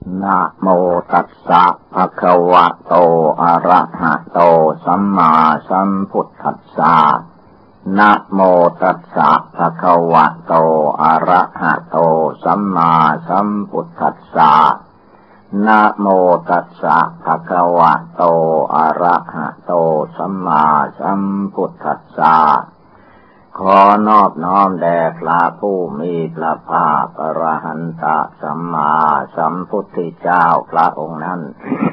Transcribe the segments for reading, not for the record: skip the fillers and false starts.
นะโมตัสสะภะคะวะโตอะระหะโตสัมมาสัมพุทธัสสะนะโมตัสสะภะคะวะโตอะระหะโตสัมมาสัมพุทธัสสะนะโมตัสสะภะคะวะโตอะระหะโตสัมมาสัมพุทธัสสะขอนอบน้อมแด่พระผู้มีพระภาคอรหันตสัมมาสัมพุทธเจ้าพระองค์นั้น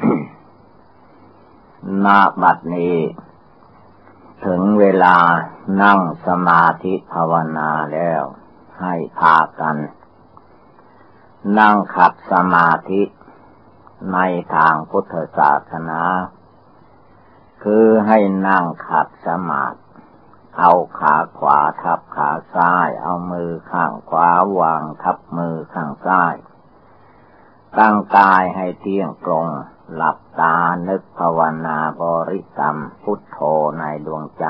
ณ บัดนี้ถึงเวลานั่งสมาธิภาวนาแล้วให้พากันนั่งขัดสมาธิในทางพุทธศาสนาคือให้นั่งขัดสมาธิเอาขาขวาทับขาซ้ายเอามือข้างขวาวางทับมือข้างซ้ายตั้งกายให้เที่ยงตรงหลับตานึกภาวนาบริกรรมพุทโธในดวงใจ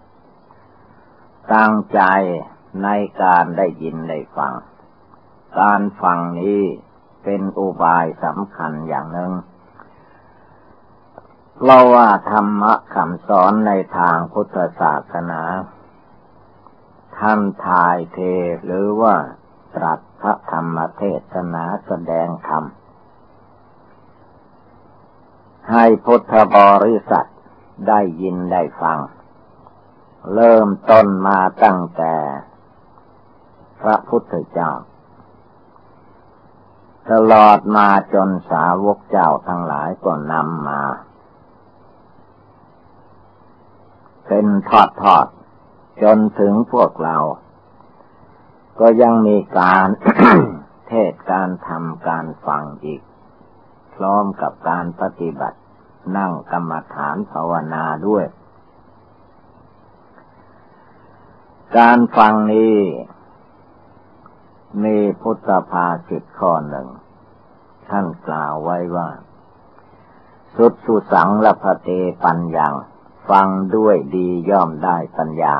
ตั้งใจในการได้ยินได้ฟังการฟังนี้เป็นอุบายสำคัญอย่างหนึ่งเพราะว่าธรรมะคำสอนในทางพุทธศาสนาท่านถ่ายเทหรือว่าตรัสพระธรรมเทศนาแสดงธรรมให้พุทธบริษัทได้ยินได้ฟังเริ่มต้นมาตั้งแต่พระพุทธเจ้าตลอดมาจนสาวกเจ้าทั้งหลายก็นำมาเป็นทอดจนถึงพวกเราก็ยังมีการ เทศการทำการฟังอีกพร้อมกับการปฏิบัตินั่งกรรมฐานภาวนาด้วยการฟังนี้มีพุทธภาษิตข้อหนึ่งท่านกล่าวไว้ว่าสุสังละพะเตปัญญังฟังด้วยดีย่อมได้ปัญญา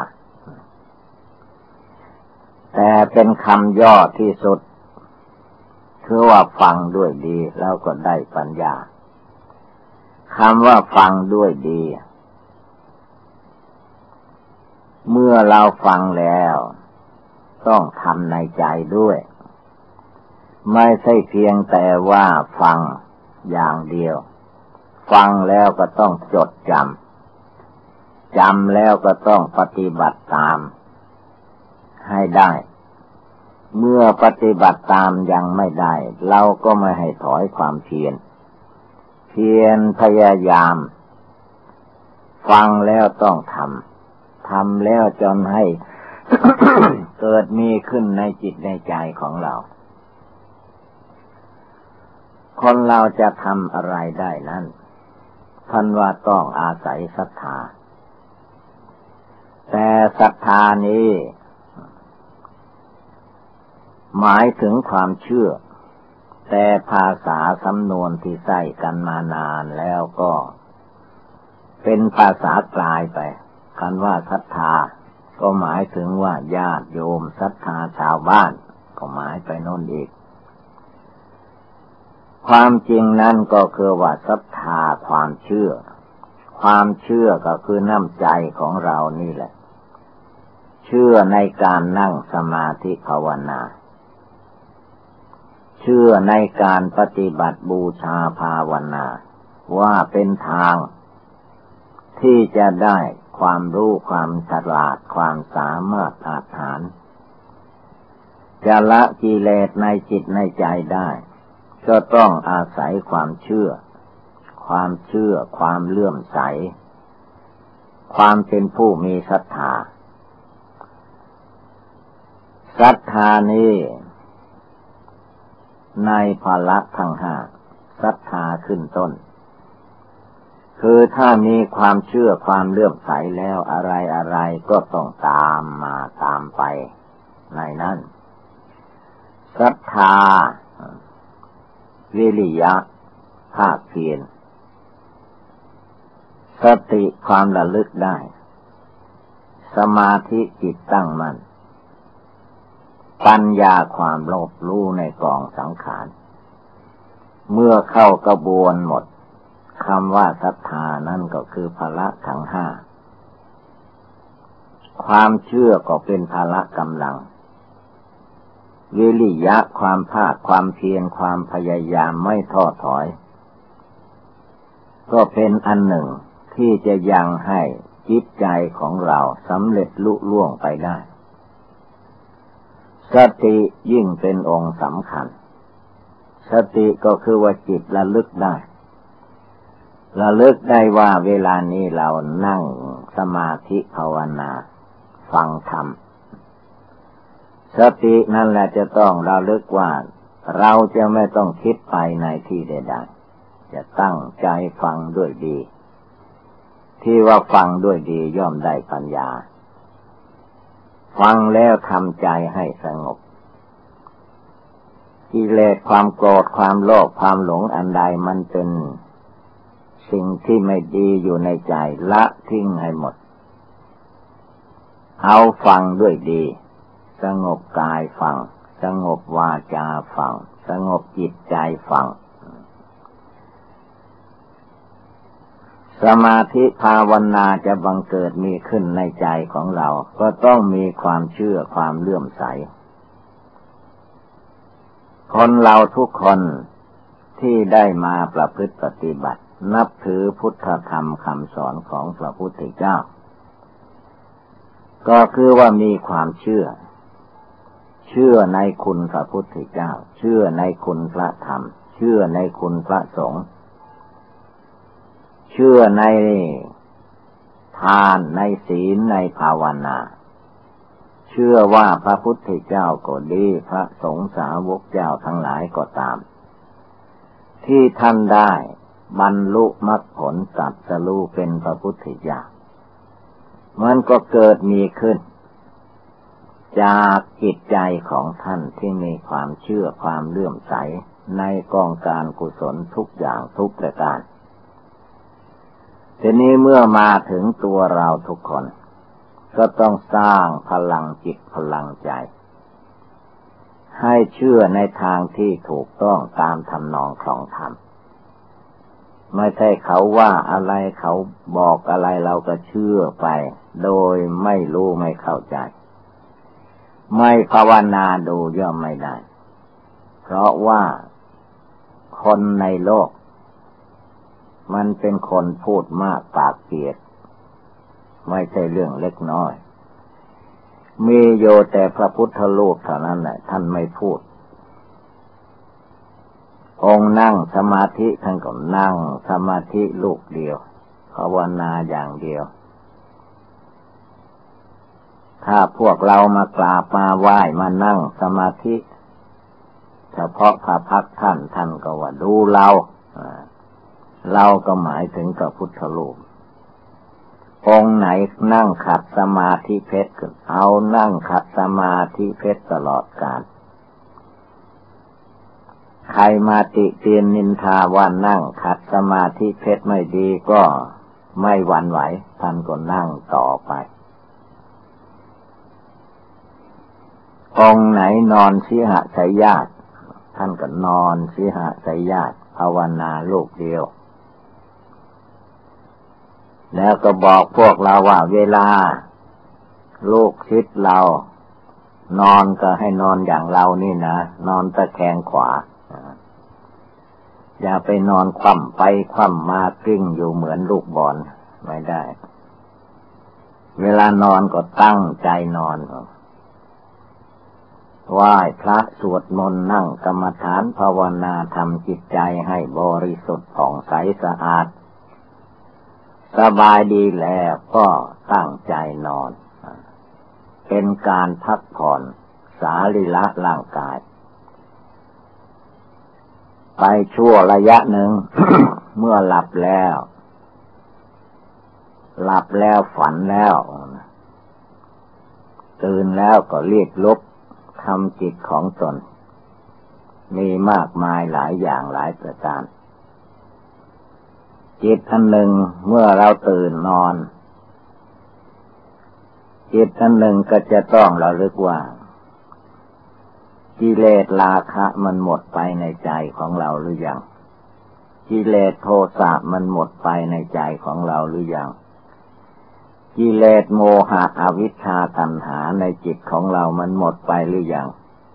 แต่เป็นคำย่อที่สุดคือว่าฟังด้วยดีแล้วก็ได้ปัญญาคำว่าฟังด้วยดีเมื่อเราฟังแล้วต้องทำในใจด้วยไม่ใช่เพียงแต่ว่าฟังอย่างเดียวฟังแล้วก็ต้องจดจำแล้วก็ต้องปฏิบัติตามให้ได้เมื่อปฏิบัติตามยังไม่ได้เราก็ไม่ให้ถอยความเพียรพยายามฟังแล้วต้องทำแล้วจนให้ เกิดมีขึ้นในจิตในใจของเราคนเราจะทำอะไรได้นั้นท่านว่าต้องอาศัยศรัทธาแต่ศรัทธานี้หมายถึงความเชื่อแต่ภาษาสำนวนที่ใช้กันมานานแล้วก็เป็นภาษากลายไปคำว่าศรัทธาก็หมายถึงว่าญาติโยมศรัทธาชาวบ้านก็หมายไปโน่นอีกความจริงนั้นก็คือว่าศรัทธาความเชื่อก็คือน้ำใจของเรานี่แหละเชื่อในการนั่งสมาธิภาวนาเชื่อในการปฏิบัติบูชาภาวนาว่าเป็นทางที่จะได้ความรู้ความฉลาดความสามารถอาถรรพ์จะละกิเลสในจิตในใจได้ก็ต้องอาศัยความเชื่อความเลื่อมใสความเป็นผู้มีศรัทธานี้ในภละทั้งห้าศรัทธาขึ้นต้นคือถ้ามีความเชื่อความเลื่อมใสแล้วอะไรก็ต้องตามมาตามไปในนั้นศรัทธาวิริยะภาคเพียรสติความระลึกได้สมาธิจิตตั้งมั่นปัญญาความรอบรู้ในกองสังขารเมื่อเข้ากระบวนหมดคำว่าศรัทธานั่นก็คือพละทั้งห้าความเชื่อก็เป็นพละกำลังวิริยะความภาคความเพียรความพยายามไม่ท้อถอยก็เป็นอันหนึ่งที่จะยังให้จิตใจของเราสำเร็จลุล่วงไปได้สติยิ่งเป็นองค์สำคัญสติก็คือว่าจิตระลึกได้ว่าเวลานี้เรานั่งสมาธิภาวนาฟังธรรมสตินั่นแหละจะต้องระลึกว่าเราจะไม่ต้องคิดไปในที่ใดๆจะตั้งใจฟังด้วยดีที่ว่าฟังด้วยดีย่อมได้ปัญญาฟังแล้วทำใจให้สงบกิเลสความโกรธความโลภความหลงอันใดมันเป็นสิ่งที่ไม่ดีอยู่ในใจละทิ้งให้หมดเอาฟังด้วยดีสงบกายฟังสงบวาจาฟังสงบจิตใจฟังสมาธิภาวนาจะบังเกิดมีขึ้นในใจของเราก็ต้องมีความเชื่อความเลื่อมใสคนเราทุกคนที่ได้มาประพฤติปฏิบัตินับถือพุทธธรรมคำสอนของพระพุทธเจ้าก็คือว่ามีความเชื่อในคุณพระพุทธเจ้าเชื่อในคุณพระธรรมเชื่อในคุณพระสงฆ์เชื่อในทานในศีลในภาวนาเชื่อว่าพระพุทธเจ้าก็ดีพระสงฆ์สาวกเจ้าทั้งหลายก็ตามที่ท่านได้บรรลุมรรคผลตรัสรู้เป็นพระพุทธเจ้ามันก็เกิดมีขึ้นจากจิตใจของท่านที่มีความเชื่อความเลื่อมใสในกองการกุศลทุกอย่างทุกประการทีนี้เมื่อมาถึงตัวเราทุกคนก็ต้องสร้างพลังจิตพลังใจให้เชื่อในทางที่ถูกต้องตามทำนองของธรรมไม่ใช่เขาว่าอะไรเขาบอกอะไรเราก็เชื่อไปโดยไม่รู้ไม่เข้าใจไม่ภาวนาดูย่อมไม่ได้เพราะว่าคนในโลกมันเป็นคนพูดมากปากเปียกไม่ใช่เรื่องเล็กน้อยมีโยแต่พระพุทธรูปเท่านั้นแหละท่านไม่พูดองค์นั่งสมาธิท่านก็นั่งสมาธิลูกเดียวภาวนาอย่างเดียวถ้าพวกเรามากราบมาไหว้มานั่งสมาธิเฉพาะพระพักตร์ท่านก็ว่าดูเราก็หมายถึงพระพุทธรูปองค์ไหนนั่งขัดสมาธิเพชรก็เอานั่งขัดสมาธิเพชรตลอดกาลใครมาติเตียนนินทาว่านั่งขัดสมาธิเพชรไม่ดีก็ไม่หวั่นไหวท่านก็นั่งต่อไปองค์ไหนนอนสิหสยญาติท่านก็นอนสิหสยญาติภาวนาลูกเดียวแล้วก็บอกพวกเราว่าเวลาลูกศิษย์เรานอนก็ให้นอนอย่างเรานี่นะนอนตะแคงขวาอย่าไปนอนคว่ำไปคว่ำมากลิ้งอยู่เหมือนลูกบอลไม่ได้เวลานอนก็ตั้งใจนอนไหว้พระสวดมนต์นั่งกรรมฐานภาวนาทำจิตใจให้บริสุทธิ์ผ่องใสสะอาดสบายดีแล้วก็ตั้งใจนอนเป็นการพักผ่อนสรีระร่างกายไปชั่วระยะหนึ่ง เมื่อหลับแล้วฝันแล้วตื่นแล้วก็เรียกลุกทำจิตของตนมีมากมายหลายอย่างหลายประการจิตอันหนึ่งเมื่อเราตื่นนอนจิตอันหนึ่งก็จะต้องระลึกว่ากิเลสราคะมันหมดไปในใจของเราหรือยังกิเลสโทสะมันหมดไปในใจของเราหรือยังกิเลสโมหะอวิชชาตัณหาในจิตของเรามันหมดไปหรือยัง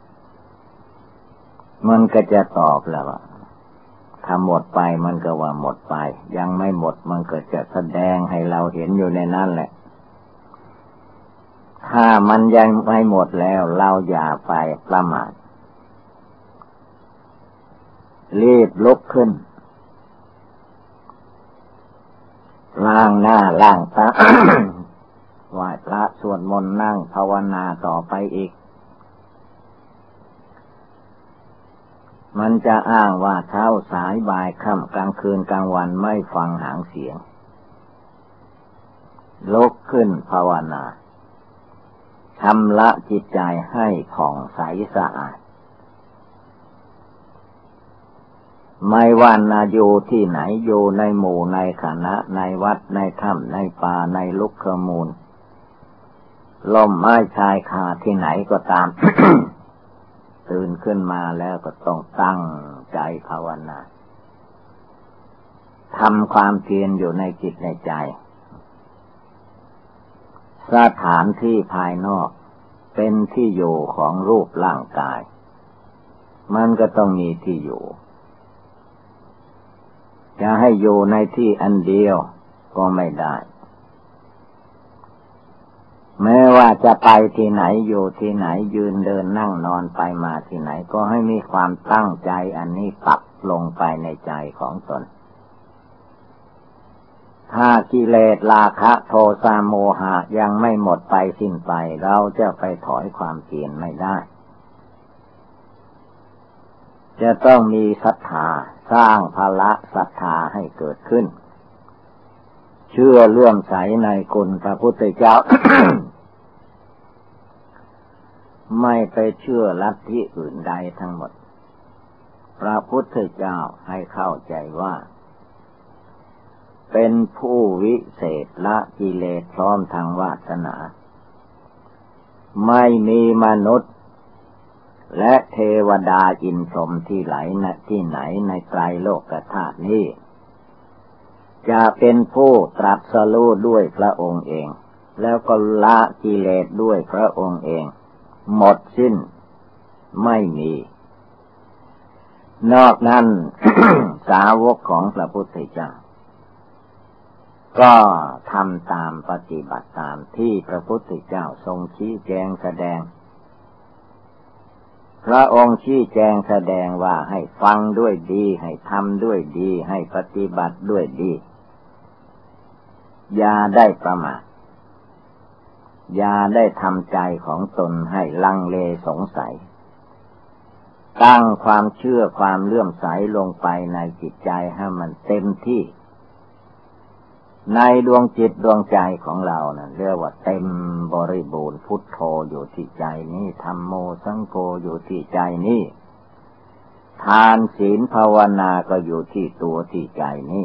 มันก็จะตอบแล้วว่าถ้าหมดไปมันก็ว่าหมดไปยังไม่หมดมันก็จะแสดงให้เราเห็นอยู่ในนั้นแหละถ้ามันยังไม่หมดแล้วเราอย่าไปประมาทรีบลุกขึ้นล้างหน้าล้างตา ไหว้พระสวดมนต์นั่งภาวนาต่อไปอีกมันจะอ้างว่าเช้าสายบ่ายค่ำกลางคืนกลางวันไม่ฟังหางเสียงลุกขึ้นภาวนาชำระจิตใจให้ผ่องใสสะอาดไม่ว่าอยู่ที่ไหนอยู่ในหมู่ในคณะในวัดในถ้ำในป่าในลุกขมูลล่มไม้ชายคาที่ไหนก็ตาม ตื่นขึ้นมาแล้วก็ต้องตั้งใจภาวนาทำความเพียรอยู่ในจิตในใจสถานที่ภายนอกเป็นที่อยู่ของรูปร่างกายมันก็ต้องมีที่อยู่จะให้อยู่ในที่อันเดียวก็ไม่ได้แม้ว่าจะไปที่ไหนอยู่ที่ไหนยืนเดินนั่งนอนไปมาที่ไหนก็ให้มีความตั้งใจอันนี้ปักลงไปในใจของตนถ้ากิเลสราคะโทสะโมหะยังไม่หมดไปสิ้นไปเราจะไปถอยความเพียรไม่ได้จะต้องมีศรัทธาสร้างภละศรัทธาให้เกิดขึ้นเชื่อเลื่อมใสในคุณพระพุทธเจ้า ไม่ไปเชื่อลัทธิอื่นใดทั้งหมดพระพุทธเจ้าให้เข้าใจว่าเป็นผู้วิเศษละกิเลสพร้อมทางวาสนาไม่มีมนุษย์และเทวดาอินทร์พรหมที่ไหนในไตรโลกธาตุนี้จะเป็นผู้ตรัสรู้ด้วยพระองค์เองแล้วก็ละกิเลสด้วยพระองค์เองหมดสิ้นไม่มีนอกนั้น สาวกของพระพุทธเจ้าก็ทำตามปฏิบัติตามที่พระพุทธเจ้าทรงชี้แจงแสดงพระองค์ชี้แจงแสดงว่าให้ฟังด้วยดีให้ทำด้วยดีให้ปฏิบัติด้วยดีอย่าได้ประมาทอย่าได้ทำใจของตนให้ลังเลสงสัยตั้งความเชื่อความเลื่อมใสลงไปในจิตใจให้มันเต็มที่ในดวงจิตดวงใจของเรานะเรียกว่าเต็มบริบูรณ์พุทโธอยู่ที่ใจนี้ธัมโมสังโฆอยู่ที่ใจนี้ทานศีลภาวนาก็อยู่ที่ตัวที่ใจนี้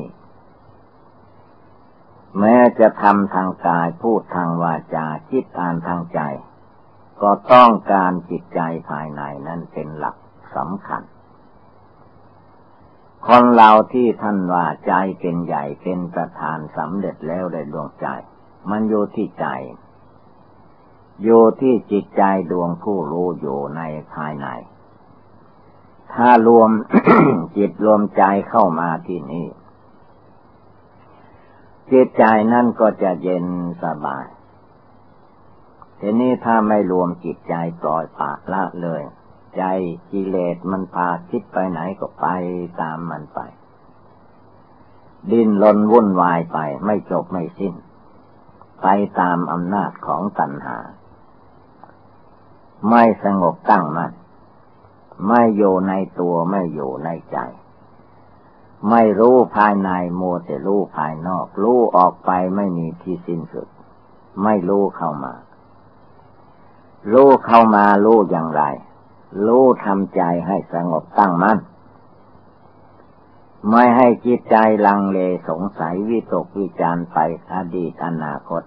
แม้จะทำทางกายพูดทางวาจาคิดอ่านทางใจก็ต้องการจิตใจภายในนั้นเป็นหลักสำคัญคนเราที่ท่านว่าใจเป็นใหญ่เป็นประธานสำเร็จแล้วในดวงใจมันอยู่ที่ใจอยู่ที่จิตใจดวงผู้รู้อยู่ในภายในถ้ารวม จิตรวมใจเข้ามาที่นี่จิตใจนั่นก็จะเย็นสบายทีนี้ถ้าไม่รวมจิตใจปล่อยปละละเลยใจกิเลสมันพาคิดไปไหนก็ไปตามมันไปดิ้นรนวุ่นวายไปไม่จบไม่สิ้นไปตามอำนาจของตัณหาไม่สงบตั้งมั่นไม่อยู่ในตัวไม่อยู่ในใจไม่รู้ภายในมัวแต่รู้ภายนอกรู้ออกไปไม่มีที่สิ้นสุดไม่รู้เข้ามารู้เข้ามารู้อย่างไรรู้ทำใจให้สงบตั้งมั่นไม่ให้จิตใจลังเลสงสัยวิตกวิจารไปอดีตอนาคต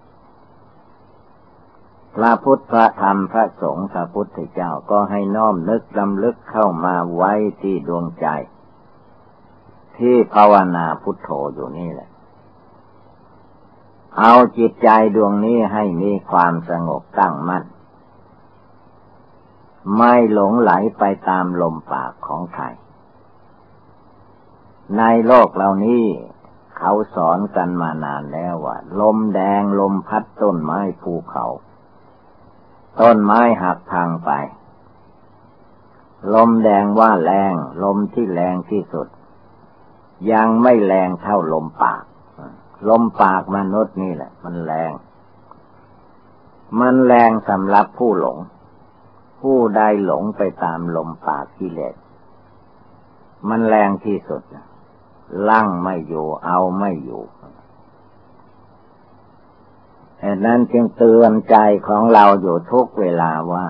พระพุทธพระธรรมพระสงฆ์พระพุทธเจ้าก็ให้น้อมนึกรำลึกเข้ามาไว้ที่ดวงใจที่ภาวนาพุทโธอยู่นี่แหละเอาจิตใจดวงนี้ให้มีความสงบตั้งมั่นไม่หลงไหลไปตามลมปากของใครในโลกเหล่านี้เขาสอนกันมานานแล้วว่าลมแดงลมพัดต้นไม้ภูเขาต้นไม้หักพังไปลมแดงว่าแรงลมที่แรงที่สุดยังไม่แรงเท่าลมปากลมปากมนุษย์นี่แหละมันแรงสำหรับผู้หลงผู้ใดหลงไปตามลมปากกิเลสมันแรงที่สุดลั่งไม่อยู่เอาไม่อยู่แต่นั้นจึงเตือนใจของเราอยู่ทุกเวลาว่า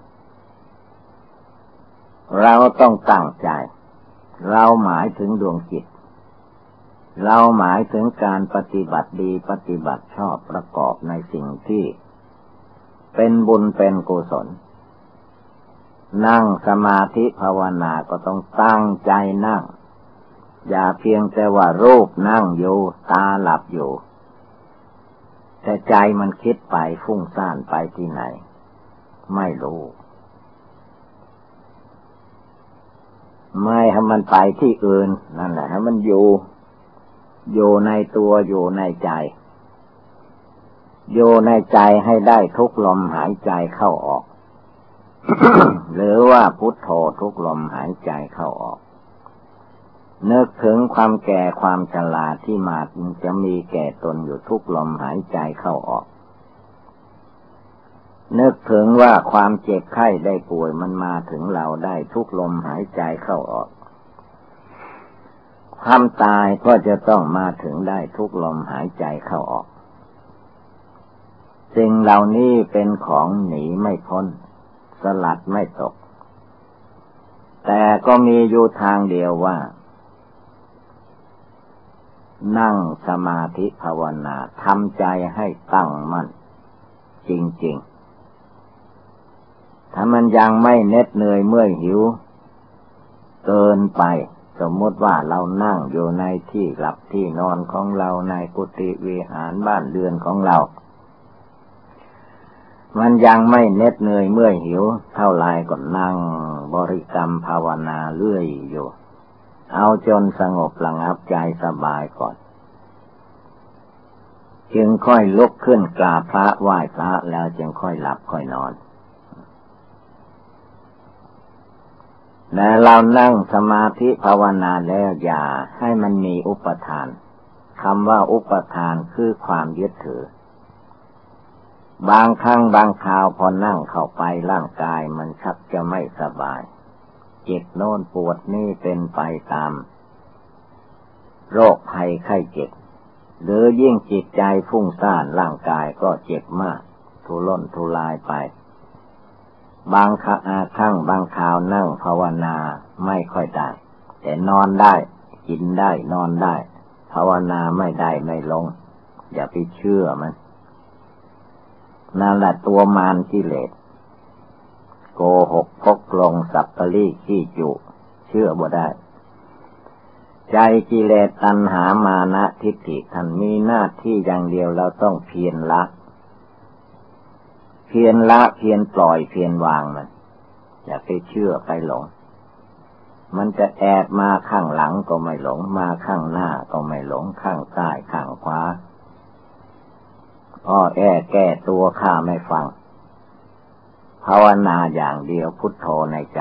เราต้องตั้งใจเราหมายถึงดวงจิตเราหมายถึงการปฏิบัติดีปฏิบัติชอบประกอบในสิ่งที่เป็นบุญเป็นกุศลนั่งสมาธิภาวนาก็ต้องตั้งใจนั่งอย่าเพียงแต่ว่ารูปนั่งอยู่ตาหลับอยู่แต่ใจมันคิดไปฟุ้งซ่านไปที่ไหนไม่รู้ไม่ให้มันไปที่อื่นนั่นแหละให้มันอยู่ในตัวอยู่ในใจอยู่ในใจให้ได้ทุกลมหายใจเข้าออก หรือว่าพุทโธทุกลมหายใจเข้าออกนึกถึงความแก่ความชราที่มาจะมีแก่ตนอยู่ทุกลมหายใจเข้าออกนึกถึงว่าความเจ็บไข้ได้ป่วยมันมาถึงเราได้ทุกลมหายใจเข้าออกความตายก็จะต้องมาถึงได้ทุกลมหายใจเข้าออกสิ่งเหล่านี้เป็นของหนีไม่พ้นสลัดไม่ตกแต่ก็มีอยู่ทางเดียวว่านั่งสมาธิภาวนาทำใจให้ตั้งมั่นจริงๆถ้ามันยังไม่เหน็ดเหนื่อยเมื่อยหิวเกินไปสมมติว่าเรานั่งอยู่ในที่หลับที่นอนของเราในกุฏิวิหารบ้านเรือนของเรามันยังไม่เหน็ดเหนื่อยเมื่อยหิวเท่าไรก็นั่งบริกรรมภาวนาเรื่อยอยู่เอาจนสงบระงับใจสบายก่อนจึงค่อยลุกขึ้นกราบพระไหว้พระแล้วจึงค่อยหลับค่อยนอนแต่เรานั่งสมาธิภาวนาแล้วอย่าให้มันมีอุปทานคำว่าอุปทานคือความยึดถือบางครั้งบางคราวพอนั่งเข้าไปร่างกายมันชักจะไม่สบายเจ็บโน่นปวดนี่เป็นไปตามโรคภัยไข้เจ็บหรือยิ่งจิตใจฟุ้งซ่านร่างกายก็เจ็บมากทุรนทุรายไปบางครั้งบางคราวนั่งภาวนาไม่ค่อยได้แต่นอนได้กินได้นอนได้ภาวนาไม่ได้ไม่ลงอย่าไปเชื่อมันนั่นแหละตัวมารกิเลสโกหกพกลงสัพพลี่ขี้จุเชื่อบ่ได้ใจกิเลสตัณหามานะทิฏฐิท่านมีหน้าที่อย่างเดียวเราต้องเพียรละเพียรปล่อยเพียรวางมันอย่าไปเชื่อไปหลงมันจะแอบมาข้างหลังก็ไม่หลงมาข้างหน้าก็ไม่หลงข้างซ้ายข้างขวาแก้ตัวข้าไม่ฟังภาวนาอย่างเดียวพุทโธในใจ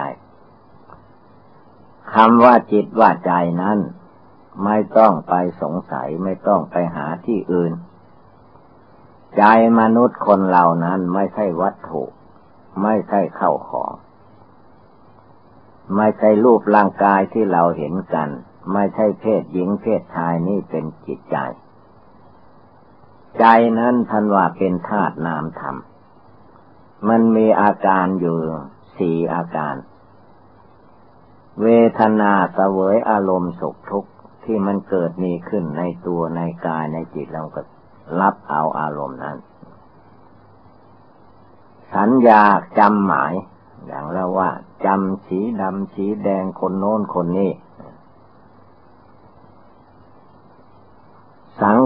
คำว่าจิตว่าใจนั้นไม่ต้องไปสงสัยไม่ต้องไปหาที่อื่นใจมนุษย์คนเหล่านั้นไม่ใช่วัตถุไม่ใช่เข้าของไม่ใช่รูปร่างกายที่เราเห็นกันไม่ใช่เพศหญิงเพศชายนี่เป็นจิตใจใจนั้นท่านว่าเป็นธาตุนามธรรมมันมีอาการอยู่4อาการเวทนาเสวยอารมณ์สุขทุกข์ที่มันเกิดมีขึ้นในตัวในกายในจิตเราก็รับเอาอารมณ์นั้นสัญญาจำหมายอย่างเราว่าจำสีดำสีแดงคนโน้นคนนี้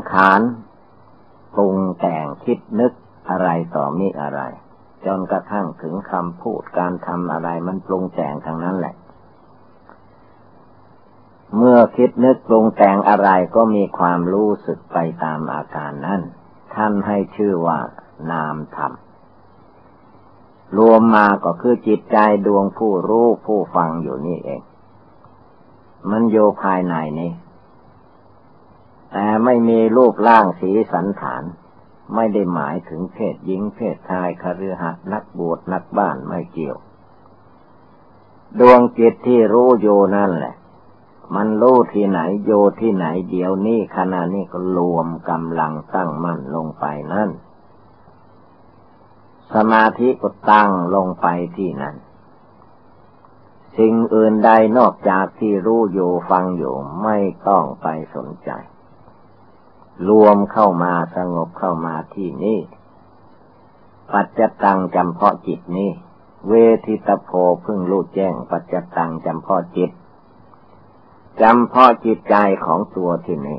ขารปรุงแต่งคิดนึกอะไรต่อมิอะไรจนกระทั่งถึงคำพูดการทำอะไรมันปรุงแต่งทางนั้นแหละเมื่อคิดนึกปรุงแต่งอะไรก็มีความรู้สึกไปตามอาการนั้นท่านให้ชื่อว่านามธรรมรวมมาก็คือจิตใจดวงผู้รู้ผู้ฟังอยู่นี่เองมันอยู่ภายในนี้แต่ไม่มีรูปร่างสีสันฐานไม่ได้หมายถึงเพศหญิงเพศชายคฤหัสถ์นักบวชนักบ้านไม่เกี่ยวดวงจิตที่รู้อยู่นั่นแหละมันรู้ที่ไหนโยที่ไหนเดี๋ยวนี้ขณะนี้ก็รวมกำลังตั้งมั่นลงไปนั่นสมาธิก็ตั้งลงไปที่นั่นสิ่งอื่นใดนอกจากที่รู้อยู่ฟังอยู่ไม่ต้องไปสนใจรวมเข้ามาสงบเข้ามาที่นี่ปัจจตังจำเพาะจิตนี้เวทิตโพพึ่งรู้แจ้งปัจจตังจำเพาะจิตจำเพาะจิตใจของตัวที่นี่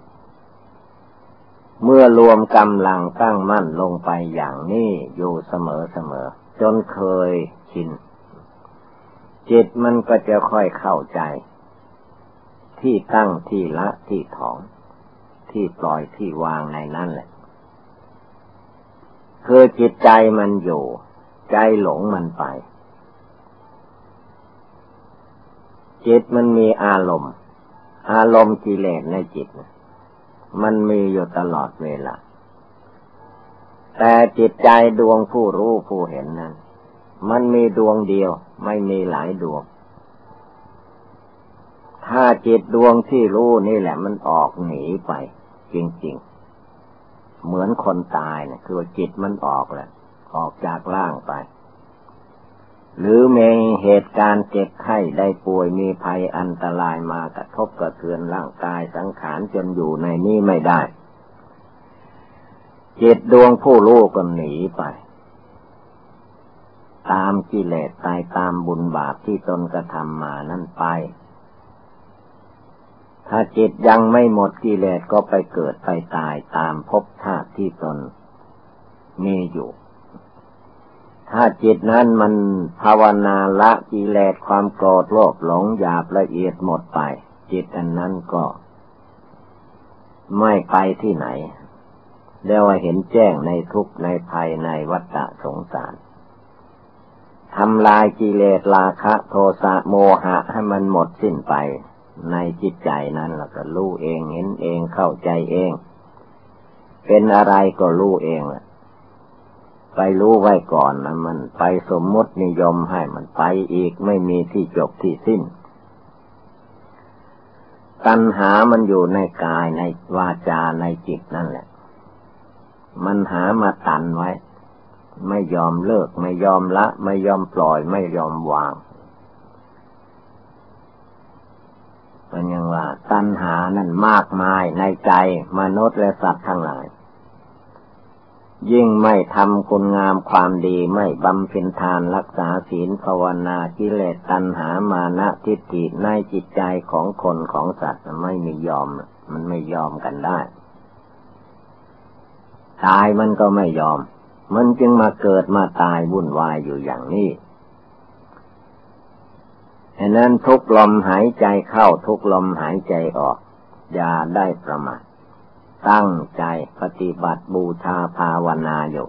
เมื่อรวมกำลังตั้งมั่นลงไปอย่างนี้อยู่เสมอจนเคยชินจิตมันก็จะค่อยเข้าใจที่ตั้งที่ละที่ถอนที่ปล่อยที่วางในนั่นแหละคือจิตใจมันอยู่ใจหลงมันไปจิตมันมีอารมณ์กิเลสในจิตมันมีอยู่ตลอดเวลาแต่จิตใจดวงผู้รู้ผู้เห็นนั้นมันมีดวงเดียวไม่มีหลายดวงถ้าจิตดวงที่รู้นี่แหละมันออกหนีไปจริงๆเหมือนคนตายนะคือจิตมันออกแหละออกจากร่างไปหรือมีเหตุการณ์เจ็บไข้ได้ป่วยมีภัยอันตรายมากระทบกระเทือนร่างกายสังขารจนอยู่ในนี้ไม่ได้จิตดวงผู้รู้ก็หนีไปตามกิเลสไปตามบุญบาปที่ตนกระทำมานั่นไปถ้าจิตยังไม่หมดกิเลสก็ไปเกิดไปตายตามภพชาติที่ตนมีอยู่ถ้าจิตนั้นมันภาวนาละกิเลสความโกรธโลภหลงหยาบละเอียดหมดไปจิตอันนั้นก็ไม่ไปที่ไหนเรียกว่าเห็นแจ้งในทุกข์ในภัยในวัฏสงสารทำลายกิเลสราคะโทสะโมหะให้มันหมดสิ้นไปในจิตใจนั้นแล้วก็รู้เองเห็นเองเข้าใจเองเป็นอะไรก็รู้เองแหละไปรู้ไว้ก่อนนะมันไปสมมตินิยมให้มันไปอีกไม่มีที่จบที่สิ้นตัณหามันอยู่ในกายในวาจาในจิตนั่นแหละมันหามาตันไว้ไม่ยอมเลิกไม่ยอมละไม่ยอมปล่อยไม่ยอมวางเป็นอย่างว่าตัณหานั่นมากมายในใจมนุษย์และสัตว์ทั้งหลายยิ่งไม่ทำคุณงามความดีไม่บำเพ็ญทานรักษาศีลภาวนากิเลสตัณหามานะทิฏฐิในจิตใจของคนของสัตว์ไม่มียอมมันไม่ยอมกันได้ตายมันก็ไม่ยอมมันจึงมาเกิดมาตายวุ่นวายอยู่อย่างนี้ฉะนั้นทุกลมหายใจเข้าทุกลมหายใจออกอย่าได้ประมาทตั้งใจปฏิบัติบูชาภาวนาอยู่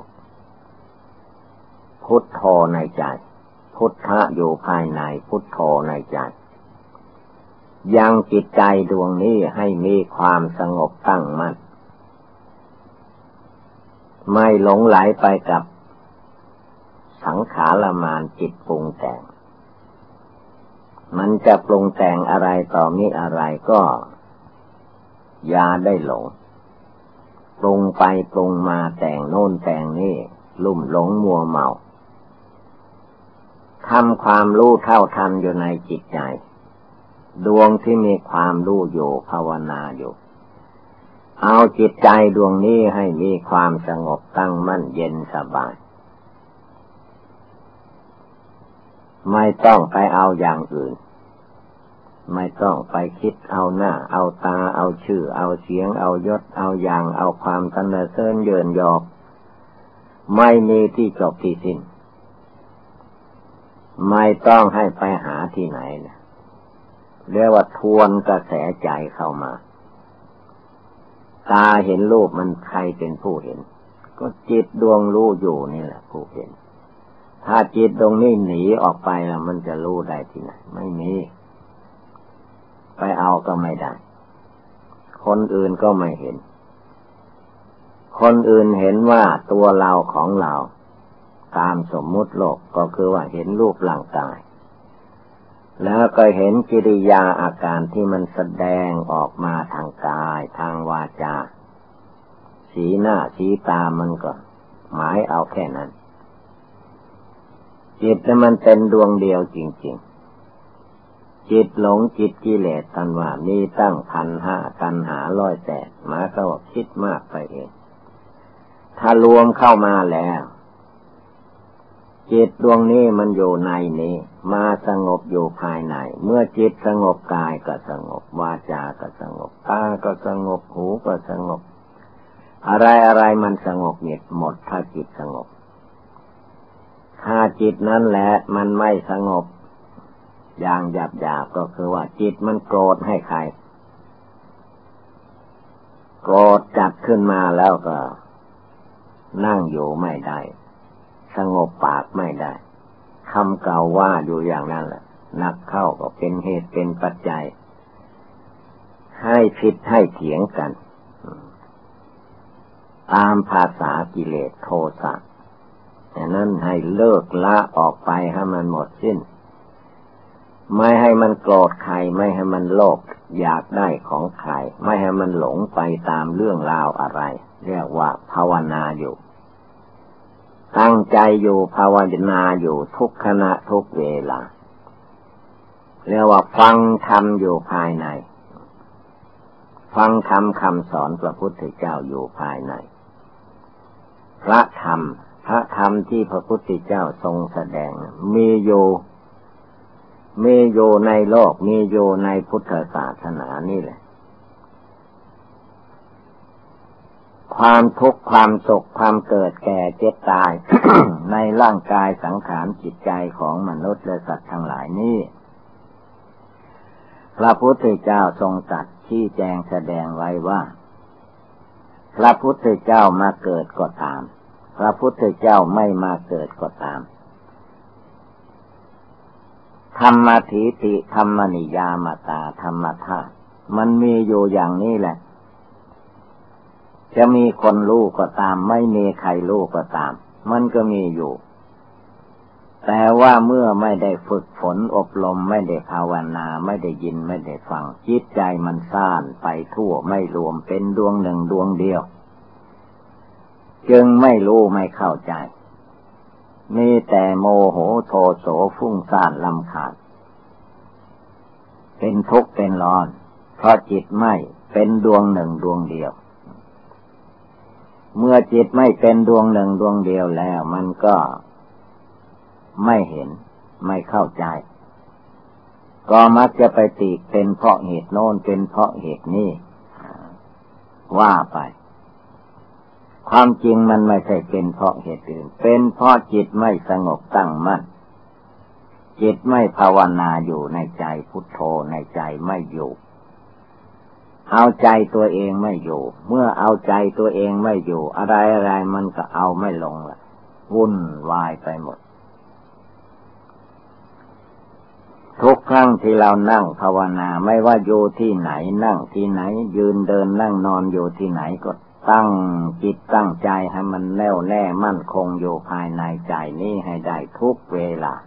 พุทโธในใจพุทธะอยู่ภายในพุทโธในใจยังจิตใจดวงนี้ให้มีความสงบตั้งมั่นไม่หลงไหลไปกับสังขารมารจิตปรุงแต่งมันจะปรุงแต่งอะไรต่อมิอะไรก็อย่าได้หลงปรุงไปปรุงมาแต่งโน่นแต่งนี่ลุ่มหลงมัวเมาทำความรู้เท่าทันอยู่ในจิตใจดวงที่มีความรู้อยู่ภาวนาอยู่เอาจิตใจดวงนี้ให้มีความสงบตั้งมั่นเย็นสบายไม่ต้องไปเอาอย่างอื่นไม่ต้องไปคิดเอาหน้าเอาตาเอาชื่อเอาเสียงเอายศเอาอย่างเอาความสรรเสริญเยินยอไม่มีที่จบที่สิ้นไม่ต้องให้ไปหาที่ไหนนะเรียกว่าทวนกระแสใจเข้ามาตาเห็นรูปมันใครเป็นผู้เห็นก็จิตดวงรู้อยู่นี่แหละผู้เห็นถ้าจิตดวงนี้หนีออกไปแล้วมันจะรู้ได้ที่ไหนไม่มีไปเอาก็ไม่ได้คนอื่นก็ไม่เห็นคนอื่นเห็นว่าตัวเราของเราตามสมมุติโลกก็คือว่าเห็นรูปร่างกายแล้วก็เห็นกิริยาอาการที่มันแสดงออกมาทางกายทางวาจาสีหน้าสีตามันก็หมายเอาแค่นั้นจิตนั้นมันเป็นดวงเดียวจริงๆจิตหลงจิตกิเลสท่านว่ามีตั้ง1,500ตัณหา108หมายก็ว่าคิดมากไปเองถ้ารวมเข้ามาแล้วจิตดวงนี้มันอยู่ในนี้มาสงบอยู่ภายในเมื่อจิตสงบกายก็สงบวาจาก็สงบตาก็สงบหูก็สงบอะไรมันสงบหมดถ้าจิตสงบถ้าจิตนั้นแหละมันไม่สงบอย่างหยาบก็คือว่าจิตมันโกรธให้ใครโกรธจัดขึ้นมาแล้วก็นั่งอยู่ไม่ได้สงบปากไม่ได้คำเก่าว่าอยู่อย่างนั้นแหละนักเข้าก็เป็นเหตุเป็นปัจจัยให้ผิดให้เถียงกันตามภาษากิเลสโทสะดังนั้นให้เลิกละออกไปให้มันหมดสิ้นไม่ให้มันโกรธใครไม่ให้มันโลภอยากได้ของใครไม่ให้มันหลงไปตามเรื่องราวอะไรเรียกว่าภาวนาอยู่ตั้งใจอยู่ภาวนาอยู่ทุกขณะทุกเวลาเรียกว่าฟังธรรมอยู่ภายในฟังธรรมคำสอนพระพุทธเจ้าอยู่ภายในพระธรรมที่พระพุทธเจ้าทรงแสดงมีอยู่ในโลกมีอยู่ในพุทธศาสนานี่แหละความทุกข์ความสุขความเกิดแก่เจ็บตาย ในร่างกายสังขารจิตใจของมนุษย์และสัตว์ทั้งหลายนี้พระพุทธเจ้าทรงตรัสชี้แจงแสดงไว้ว่าพระพุทธเจ้ามาเกิดก็ตามพระพุทธเจ้าไม่มาเกิดก็ตามธรรมทิฏฐิธรรมนิยามตาธรรมธาตุมันมีอยู่อย่างนี้แหละจะมีคนรู้ก็ตามไม่มีใครรู้ก็ตามมันก็มีอยู่แต่ว่าเมื่อไม่ได้ฝึกฝนอบรมไม่ได้ภาวนาไม่ได้ยินไม่ได้ฟังจิตใจมันซ่านไปทั่วไม่รวมเป็นดวงหนึ่งดวงเดียวจึงไม่รู้ไม่เข้าใจมีแต่โมโหโทโสฟุ้งซ่านรำคาญเป็นทุกข์เป็นร้อนเพราะจิตไม่เป็นดวงหนึ่งดวงเดียวเมื่อจิตไม่เป็นดวงหนึ่งดวงเดียวแล้วมันก็ไม่เห็นไม่เข้าใจก็มักจะไปติเป็นเพราะเหตุโน้นเป็นเพราะเหตุนี้ว่าไปความจริงมันไม่ใช่เป็นเพราะเหตุอื่นเป็นเพราะจิตไม่สงบตั้งมั่นจิตไม่ภาวนาอยู่ในใจพุทโธในใจไม่อยู่เอาใจตัวเองไม่อยู่เมื่อเอาใจตัวเองไม่อยู่อะไรมันก็เอาไม่ลงละวุ่นวายไปหมดทุกครั้งที่เรานั่งภาวนาไม่ว่าอยู่ที่ไหนนั่งที่ไหนยืนเดินนั่งนอนอยู่ที่ไหนก็ตั้งจิตตั้งใจให้มันแน่วแน่มั่นคงอยู่ภายในใจนี้ให้ได้ทุกเวลา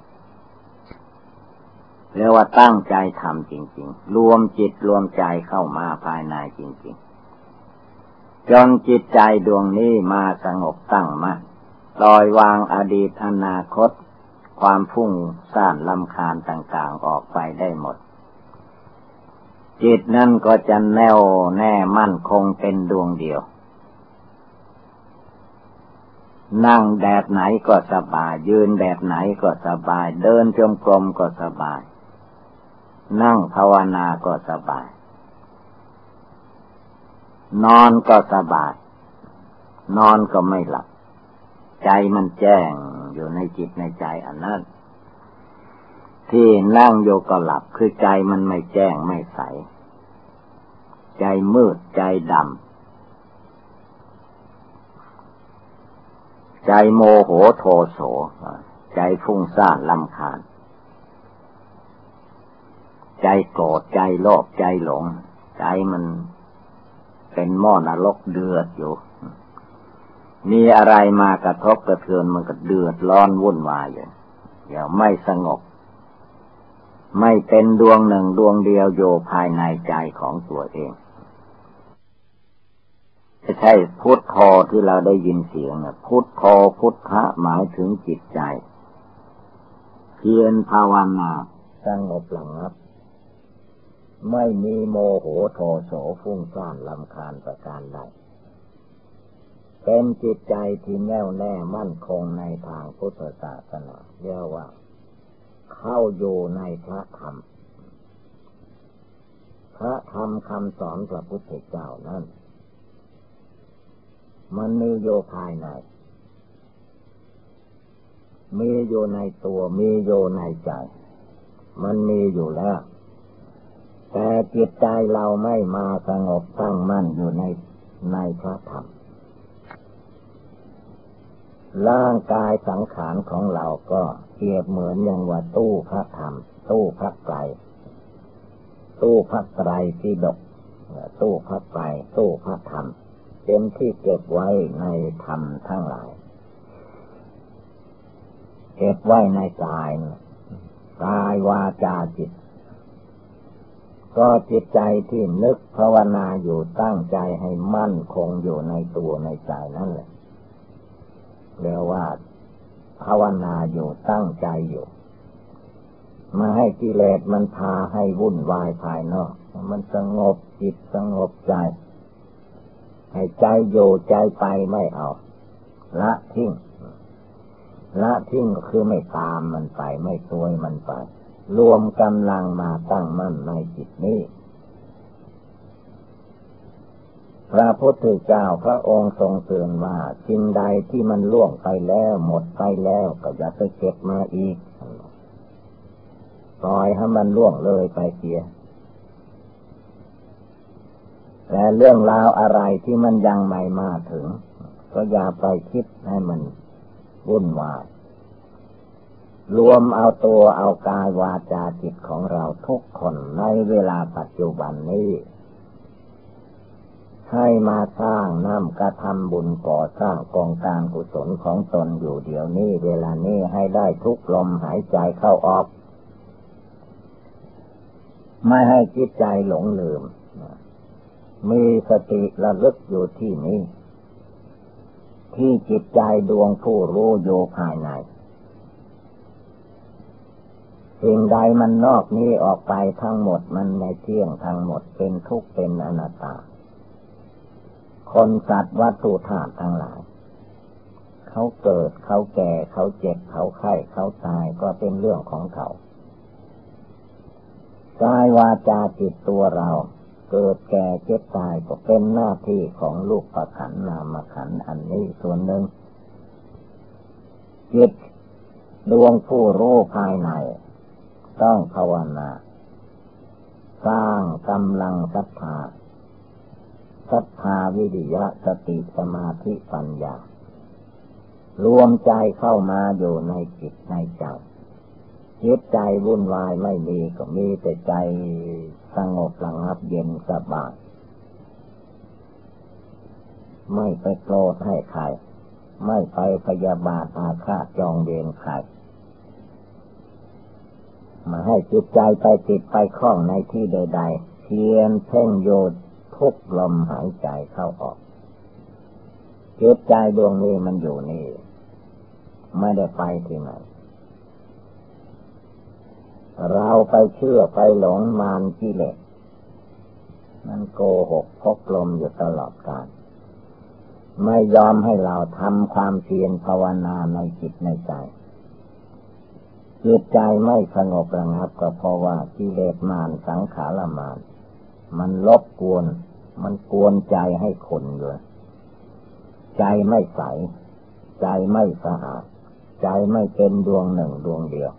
เรียกว่าตั้งใจทำจริงๆรวมจิตรวมใจเข้ามาภายในจริงๆจนจิตใจดวงนี้มาสงบตั้งมั่นปล่อยวางอดีตอนาคตความฟุ้งซ่านรำคาญต่างๆออกไปได้หมดจิตนั่นก็จะแน่วแน่มั่นคงเป็นดวงเดียวนั่งแบบไหนก็สบายยืนแบบไหนก็สบายเดินจงกรมก็สบายนั่งภาวนาก็สบายนอนก็สบายนอนก็ไม่หลับใจมันแจ้งอยู่ในจิตในใจอันนั้นที่นั่งโยก็หลับคือใจมันไม่แจ้งไม่ใสใจมืดใจดำใจโมโหโทโสใจฟุ้งซ่านรำคาญใจโกรธใจโลภใจหลงใจมันเป็นหม้อนรกเดือดอยู่มีอะไรมากระทบกระเทือนมันก็เดือดร้อนวุ่นวายอยู่อย่าไม่สงบไม่เป็นดวงหนึ่งดวงเดียวอยู่ภายในใจของตัวเองไม่ใช่พุทโธที่เราได้ยินเสียงพุทโธพุทธะหมายถึงจิตใจเพียรภาวนาสงบระงับไม่มีโมโหโทโสฟุ้งซ่านรำคาญประการใดเป็นจิตใจที่แน่วแน่มั่นคงในทางพุทธศาสนาเรียกว่าเข้าอยู่ในพระธรรมพระธรรมคำสอนพระพุทธเจ้านั้นมันมีอยู่ภายในมีอยู่ในตัวมีอยู่ในใจมันมีอยู่แล้วแต่จิตใจเราไม่มาสงบตั้งมั่นอยู่ในพระธรรมร่างกายสังขารของเราก็เปรียบเหมือนอย่างว่าตู้พระธรรมตู้พระไตรตู้พระไตรปิฎกตู้พระไตรตู้พระธรรมเป็นที่เก็บไว้ในธรรมทั้งหลายเก็บไว้ในกายวาจาจิตก็จิตใจที่นึกภาวนาอยู่ตั้งใจให้มั่นคงอยู่ในตัวในใจนั่นแหละเรียกว่าภาวนาอยู่ตั้งใจอยู่มาให้กิเลสมันพาให้วุ่นวายภายนอกมันสงบจิตสงบใจให้ใจอยู่ใจไปไม่เอาละทิ้งก็คือไม่ตามมันไปไม่ช่วยมันไปรวมกำลังมาตั้งมั่นในจิตนี้พระพุทธเจ้าพระองค์ทรงเตือนว่าสิ่งใดที่มันล่วงไปแล้วหมดไปแล้วก็อย่าไปเก็บมาอีกปล่อยให้มันล่วงเลยไปเสียแต่เรื่องราวอะไรที่มันยังไม่มาถึงก็อย่าไปคิดให้มันวุ่นวายรวมเอาตัวเอากายวาจาจิตของเราทุกคนในเวลาปัจจุบันนี้ให้มาสร้างน้ำกระทำบุญก่อสร้างกองการกุศลของตนอยู่เดี๋ยวนี้เวลานี้ให้ได้ทุกลมหายใจเข้าออกไม่ให้จิตใจหลงลืมมีสติระลึกอยู่ที่นี้ที่จิตใจดวงผู้รู้อยู่ภายในสิ่งใดมันนอกนี้ออกไปทั้งหมดมันไม่เที่ยงทั้งหมดเป็นทุกข์เป็นอนัตตาคนสัตว์วัตถุธาตุทั้งหลายเขาเกิดเขาแก่เขาเจ็บเขาไข้เขาตายก็เป็นเรื่องของเขากายวาจาจิตตัวเราเกิดแก่เจ็บตายก็เป็นหน้าที่ของรูปขันธ์นามขันธ์อันนี้ส่วนหนึ่งจิตดวงผู้รู้ภายในต้องภาวนาสร้างกำลังศรัทธาวิริยะสติสมาธิปัญญารวมใจเข้ามาอยู่ในจิตในใจจิตใจวุ่นวายไม่มีก็มีแต่ใจสงบระงับเย็นสบายไม่ไปโกรธให้ใครไม่ไปพยาบาทอาฆาตจองเวรใครมาให้จิตใจไปติดไปคล้องในที่ใดๆเพียรเพ่งโยดทุกลมหายใจเข้าออกจิตใจดวงนี้มันอยู่นี่ไม่ได้ไปที่ไหนเราไปเชื่อไปหลงมารกิเลสมันโกหกพกลมอยู่ตลอดกาลไม่ยอมให้เราทำความเพียรภาวนาในจิตในใจจิตใจไม่สงบระงับก็เพราะว่ากิเลสมารสังขารมารมันรบกวนมันกวนใจให้ขุ่นอยู่ใจไม่ใสใจไม่สะอาดใจไม่เป็นดวงหนึ่งดวงเดียว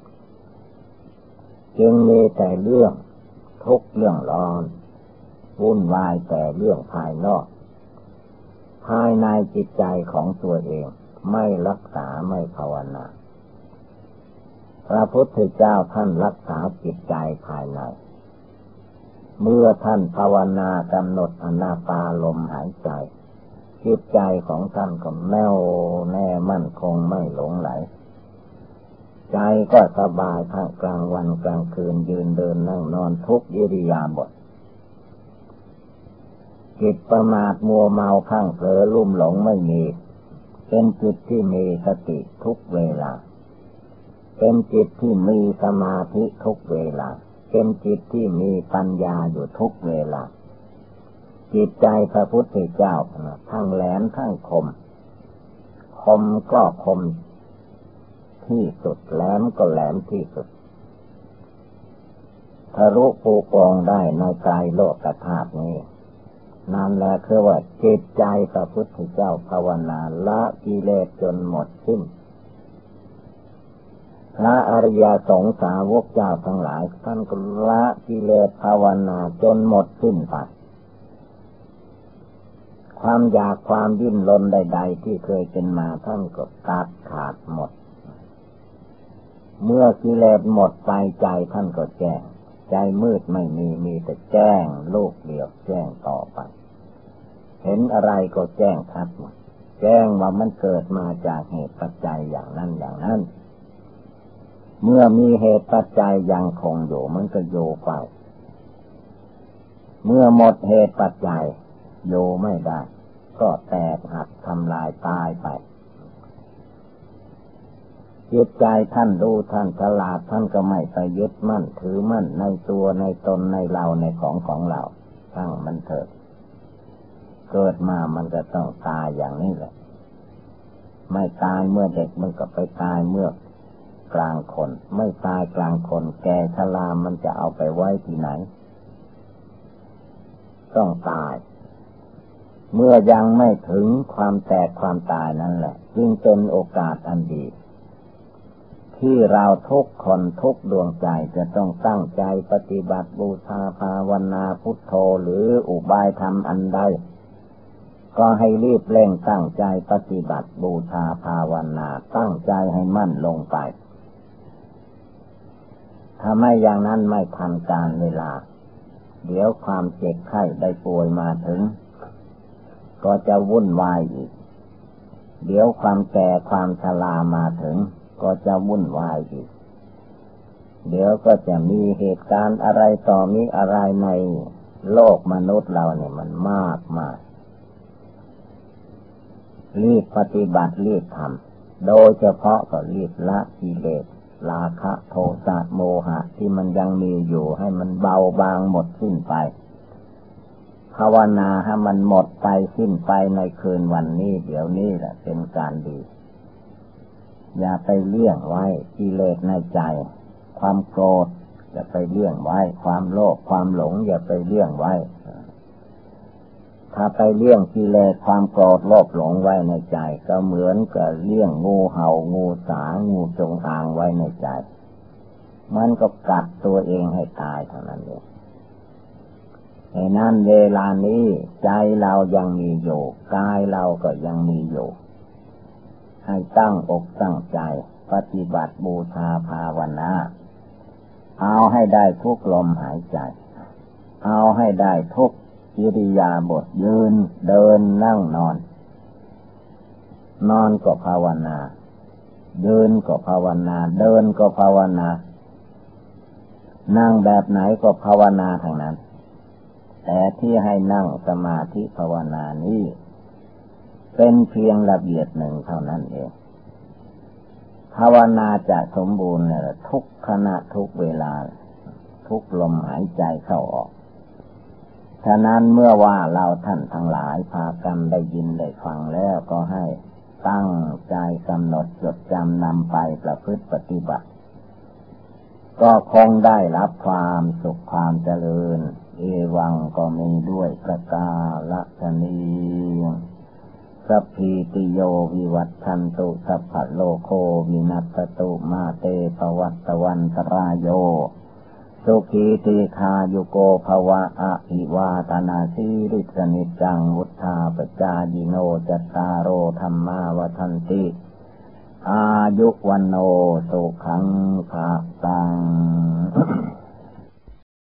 จึงมีแต่เรื่องทุกข์เรื่องร้อนวุ่นวายแต่เรื่องภายนอกภายในจิตใจของตัวเองไม่รักษาไม่ภาวนาพระพุทธเจ้าท่านรักษาจิตใจภายในเมื่อท่านภาวนากำหนดอานาปานลมหายใจจิตใจของท่านก็แน่วแน่มั่นคงไม่หลงไหลใจก็สบายทั้งกลางวันกลางคืนยืนเดินนั่งนอนทุกอิริยาบถจิตประมาทมัวเมาข้างเผลอลุ่มหลงไม่มีเป็นจิตที่มีสติทุกเวลาเป็นจิตที่มีสมาธิทุกเวลาเป็นจิตที่มีปัญญาอยู่ทุกเวลาจิตใจพระพุทธเจ้าทั้งแหลมทั้งคมคมก็คมที่สุดแหลมก็แหลมที่สุดทะลุปูปองได้ในกายโลกธาตุนี้นั่นแหละคือว่าจิตใจพระพุทธเจ้าภาวนาละกิเลสจนหมดสิ้นพระอริยสงสาวกเจ้าทั้งหลายท่านก็ละกิเลสภาวนาจนหมดสิ้นไปความอยากความดิ้นรนใดๆที่เคยเป็นมาท่านก็ตัดขาดหมดเมื่อกิเลสหมดไปใจท่านก็แจ้งใจมืดไม่มีแต่แจ้งลูกเดียวแจ้งต่อไปเห็นอะไรก็แจ้งชัดหมดแจ้งว่ามันเกิดมาจากเหตุปัจจัยอย่างนั้นอย่างนั้นเมื่อมีเหตุปัจจัยยังคงอยู่มันก็อยู่ไปเมื่อหมดเหตุปัจจัยอยู่ไม่ได้ก็แตกหักทำลายตายไปจิตใจท่านรู้ท่านฉลาดท่านก็ไม่ไปยึดมั่นถือมั่นในตัวในตนในเราในของเราทั้งมันเถิดเกิดมามันก็ต้องตายอย่างนี้แหละไม่ตายเมื่อเด็กมันก็ไปตายเมื่อกลางคนไม่ตายกลางคนแก่ชรามันจะเอาไปไว้ที่ไหนต้องตายเมื่อยังไม่ถึงความแตกความตายนั่นแหละจึงเป็นโอกาสอันดีที่เราทุกคนทุกดวงใจจะต้องตั้งใจปฏิบัติบูชาภาวนาพุทโธหรืออุบายธรรมอันใดก็ให้รีบเร่งตั้งใจปฏิบัติบูชาภาวนาตั้งใจให้มั่นลงไปถ้าไม่อย่างนั้นไม่ทันการเวลาเดี๋ยวความเจ็บไข้ได้ป่วยมาถึงก็จะวุ่นวายอีกเดี๋ยวความแก่ความชรามาถึงก็จะวุ่นวายอีกเดี๋ยวก็จะมีเหตุการณ์อะไรต่อมีอะไรในโลกมนุษย์เราเนี่ยมันมากมายรีบปฏิบัติรีบทำโดยเฉพาะก็รีบละกิเลสราคะโทสะโมหะที่มันยังมีอยู่ให้มันเบาบางหมดสิ้นไปภาวนาให้มันหมดไปสิ้นไปในคืนวันนี้เดี๋ยวนี้แหละเป็นการดีอย่าไปเลี้ยงไว้กิเลสในใจความโกรธอย่าไปเลี้ยงไว้ความโลภความหลงอย่าไปเลี้ยงไว้ถ้าไปเลี้ยงกิเลสความโกรธโลภหลงไว้ในใจก็เหมือนกับเลี้ยงงูเห่างูสางูจงอางไว้ในใจมันก็กัดตัวเองให้ตายเท่านั้นเองในนั้นเวลานี้ใจเรายังมีอยู่กายเราก็ยังมีอยู่ให้ตั้งอกตั้งใจปฏิบัติบูชาภาวนาเอาให้ได้ทุกลมหายใจเอาให้ได้ทุกอิริยาบถยืนเดินนั่งนอนก็ภาวนายืนก็ภาวนาเดินก็ภาวนานั่งแบบไหนก็ภาวนาทางนั้นแต่ที่ให้นั่งสมาธิภาวนานี้เป็นเพียงระเบียบหนึ่งเท่านั้นเองภาวนาจะสมบูรณ์ทุกขณะทุกเวลาทุกลมหายใจเข้าออกฉะนั้นเมื่อว่าเราท่านทั้งหลายพากันได้ยินได้ฟังแล้วก็ให้ตั้งใจกำหนดจดจำนำไปประพฤติปฏิบัติก็คงได้รับความสุขความเจริญเอวังก็มีด้วยประกาศนีสัพพิติโยวิวัตชันตุสัพพะโลกโควินัสตุมาเตภวัตวันตรายโยสุขีติคายุโกภวะอภิวาทนาสิริสนิจังวุธาปจายิโนจัตตารโอธรรมาวทันติอายุวันโนสุขังภะตัง